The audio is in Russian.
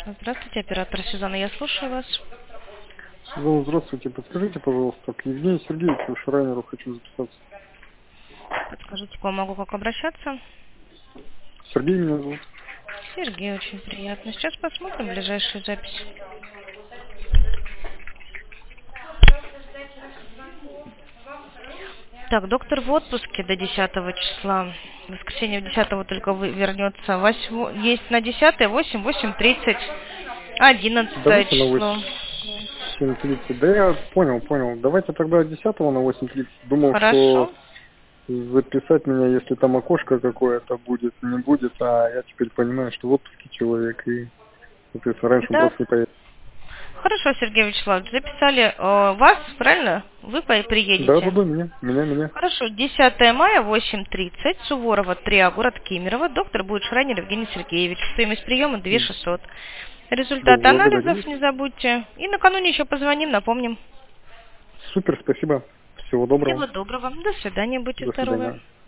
Здравствуйте, оператор Сюзанна, я слушаю вас. Ну, здравствуйте, подскажите, пожалуйста, к Евгению Сергеевичу Шрайнеру хочу записаться. Подскажите, к вам могу как обращаться? Сергей меня зовут. Сергей, очень приятно. Сейчас посмотрим ближайшую запись. Так, доктор в отпуске до 10 числа. В воскресенье 10 только вернется. Есть на 10, 8, 8:30, 11 Давайте на число. 8:30. Да я понял. Давайте тогда 10 на 8:30. Думал, Хорошо. что записать меня, если там окошко какое-то будет, не будет, а я теперь понимаю, что в отпуске человек, и, соответственно, раньше он Да. просто не поедет. Хорошо, Сергей Вячеславович, записали вас, правильно? Вы Да, приедете. меня. Хорошо, 10 мая, 8:30, Суворова, 3А, город Кемерово. Доктор будет Шрайнер Евгений Сергеевич. Стоимость приема 2600. Результаты Благодарю. анализов не забудьте. И накануне еще позвоним, напомним. Супер, спасибо. Всего доброго. Всего доброго. До свидания, будьте До здоровы. свидания.